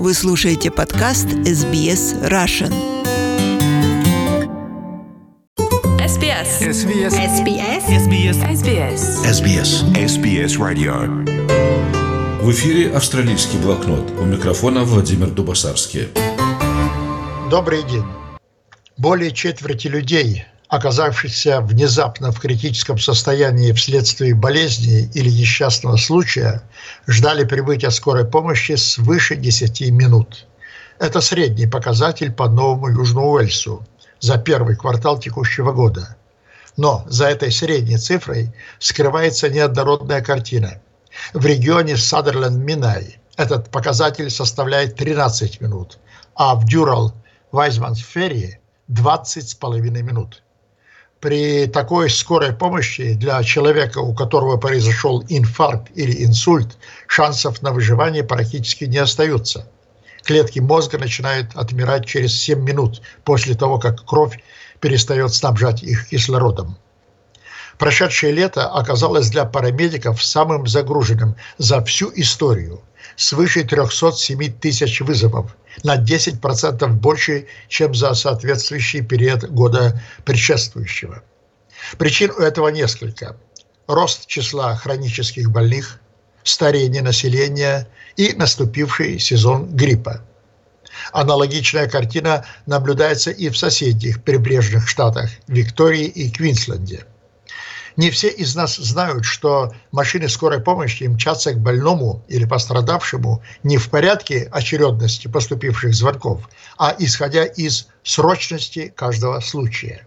Вы слушаете подкаст SBS Russian. SBS. SBS. SBS. SBS. SBS. SBS. SBS Radio. В эфире «Австралийский блокнот». У микрофона Владимир Дубасарский. Добрый день. Более четверти людей, оказавшихся внезапно в критическом состоянии вследствие болезни или несчастного случая, ждали прибытия скорой помощи свыше 10 минут. Это средний показатель по Новому Южному Уэльсу за первый квартал текущего года. Но за этой средней цифрой скрывается неоднородная картина. В регионе Садерленд-Минай этот показатель составляет 13 минут, а в Дюрал-Вайзманс-Ферри 20,5 минут. При такой скорой помощи для человека, у которого произошел инфаркт или инсульт, шансов на выживание практически не остается. Клетки мозга начинают отмирать через 7 минут после того, как кровь перестает снабжать их кислородом. Прошедшее лето оказалось для парамедиков самым загруженным за всю историю. Свыше 307 тысяч вызовов, на 10% больше, чем за соответствующий период года предшествующего. Причин у этого несколько. Рост числа хронических больных, старение населения и наступивший сезон гриппа. Аналогичная картина наблюдается и в соседних прибрежных штатах Виктории и Квинсленде. Не все из нас знают, что машины скорой помощи мчатся к больному или пострадавшему не в порядке очередности поступивших звонков, а исходя из срочности каждого случая.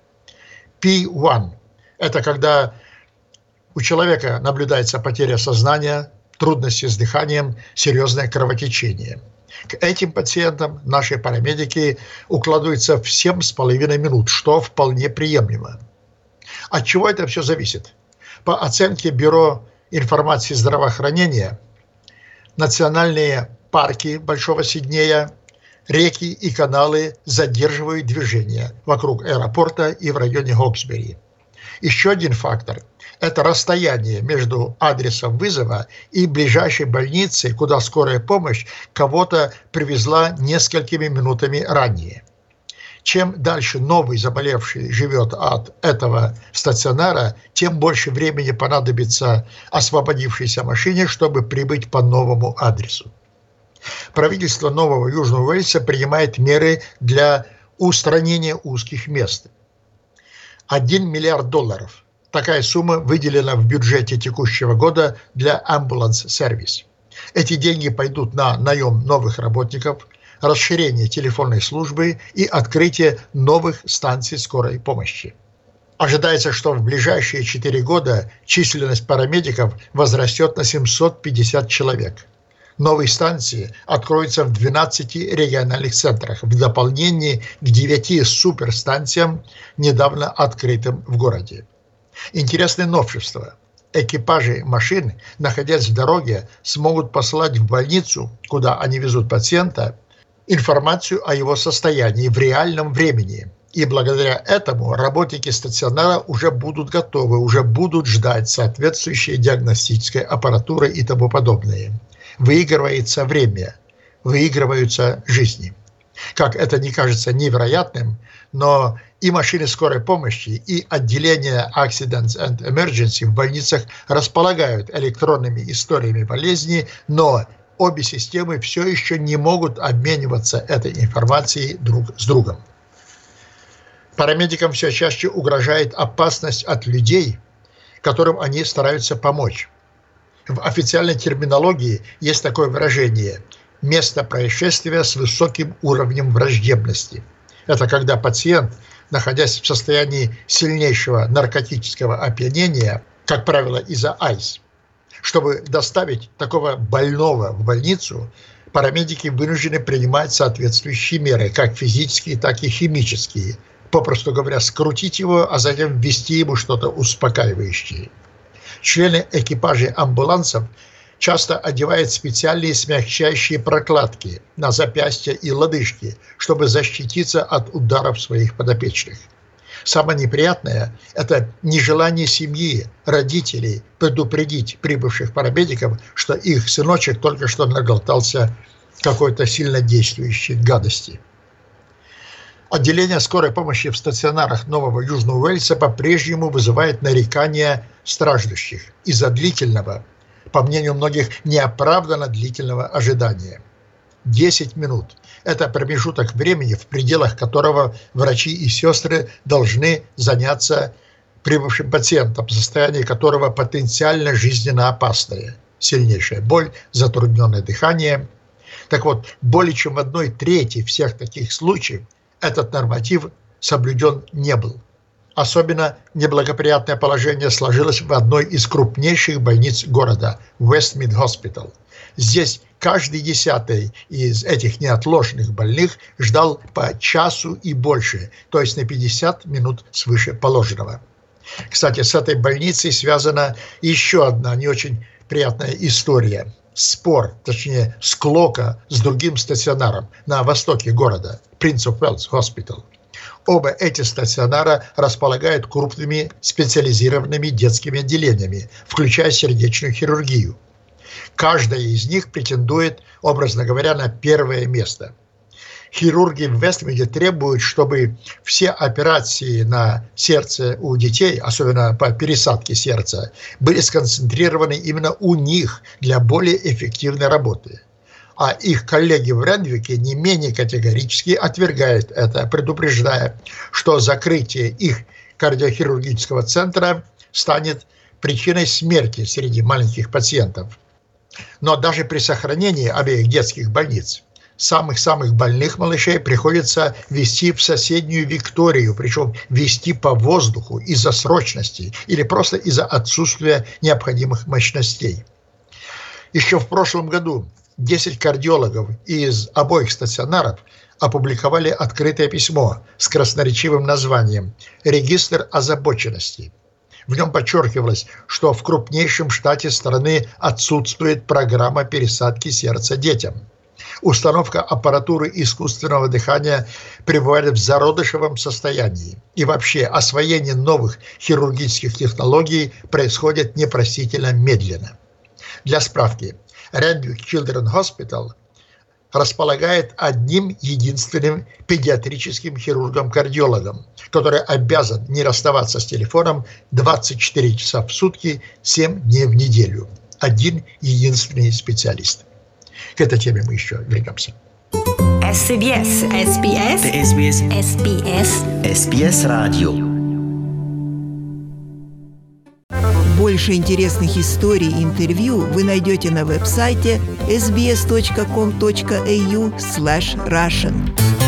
P1 – это когда у человека наблюдается потеря сознания, трудности с дыханием, серьезное кровотечение. К этим пациентам наши парамедики укладываются в 7,5 минут, что вполне приемлемо. От чего это все зависит? По оценке Бюро информации здравоохранения, национальные парки Большого Сиднея, реки и каналы задерживают движение вокруг аэропорта и в районе Хоксбери. Еще один фактор – это расстояние между адресом вызова и ближайшей больницей, куда скорая помощь кого-то привезла несколькими минутами ранее. Чем дальше новый заболевший живет от этого стационара, тем больше времени понадобится освободившейся машине, чтобы прибыть по новому адресу. Правительство Нового Южного Уэльса принимает меры для устранения узких мест. $1 миллиард. Такая сумма выделена в бюджете текущего года для амбуланс-сервис. Эти деньги пойдут на наем новых работников, расширение телефонной службы и открытие новых станций скорой помощи. Ожидается, что в ближайшие 4 года численность парамедиков возрастет на 750 человек. Новые станции откроются в 12 региональных центрах, в дополнение к 9 суперстанциям, недавно открытым в городе. Интересное новшество. Экипажи машин, находясь в дороге, смогут посылать в больницу, куда они везут пациента, информацию о его состоянии в реальном времени. И благодаря этому работники стационара уже будут готовы, уже будут ждать соответствующей диагностической аппаратуры и тому подобное. Выигрывается время, выигрываются жизни. Как это не кажется невероятным, но и машины скорой помощи, и отделения Accidents and Emergency в больницах располагают электронными историями болезни, но обе системы все еще не могут обмениваться этой информацией друг с другом. Парамедикам все чаще угрожает опасность от людей, которым они стараются помочь. В официальной терминологии есть такое выражение – место происшествия с высоким уровнем враждебности. Это когда пациент, находясь в состоянии сильнейшего наркотического опьянения, как правило из-за айс, чтобы доставить такого больного в больницу, парамедики вынуждены принимать соответствующие меры, как физические, так и химические. Попросту говоря, скрутить его, а затем ввести ему что-то успокаивающее. Члены экипажей амбулансов часто одевают специальные смягчающие прокладки на запястья и лодыжки, чтобы защититься от ударов своих подопечных. Самое неприятное – это нежелание семьи, родителей предупредить прибывших парамедиков, что их сыночек только что наглотался какой-то сильно действующей гадости. Отделение скорой помощи в стационарах Нового Южного Уэльса по-прежнему вызывает нарекания страждущих из-за длительного, по мнению многих, неоправданно длительного ожидания. 10 минут – это промежуток времени, в пределах которого врачи и сестры должны заняться прибывшим пациентом, состояние которого потенциально жизненно опасное. Сильнейшая боль, затрудненное дыхание. Так вот, более чем в 1/3 всех таких случаев этот норматив соблюден не был. Особенно неблагоприятное положение сложилось в одной из крупнейших больниц города – Westmead Hospital. Здесь каждый 10-й из этих неотложных больных ждал по часу и больше, то есть на 50 минут свыше положенного. Кстати, с этой больницей связана еще одна не очень приятная история. Спор, точнее склока с другим стационаром на востоке города – Prince of Wales Hospital. Оба эти стационара располагают крупными специализированными детскими отделениями, включая сердечную хирургию. Каждая из них претендует, образно говоря, на первое место. Хирурги в Вестмиде требуют, чтобы все операции на сердце у детей, особенно по пересадке сердца, были сконцентрированы именно у них для более эффективной работы. А их коллеги в Рендвике не менее категорически отвергают это, предупреждая, что закрытие их кардиохирургического центра станет причиной смерти среди маленьких пациентов. Но даже при сохранении обеих детских больниц самых-самых больных малышей приходится везти в соседнюю Викторию, причем везти по воздуху из-за срочности или просто из-за отсутствия необходимых мощностей. Еще в прошлом году 10 кардиологов из обоих стационаров опубликовали открытое письмо с красноречивым названием «Регистр озабоченности». В нем подчеркивалось, что в крупнейшем штате страны отсутствует программа пересадки сердца детям. Установка аппаратуры искусственного дыхания пребывает в зародышевом состоянии. И вообще освоение новых хирургических технологий происходит непростительно медленно. Для справки, Randwick Children's Hospital располагает одним единственным педиатрическим хирургом-кардиологом, который обязан не расставаться с телефоном 24 часа в сутки, 7 дней в неделю. Один единственный специалист. К этой теме мы еще вернемся. SBS. SBS. SBS. SBS. SBS Radio. Больше интересных историй и интервью вы найдете на веб-сайте sbs.com.au/russian.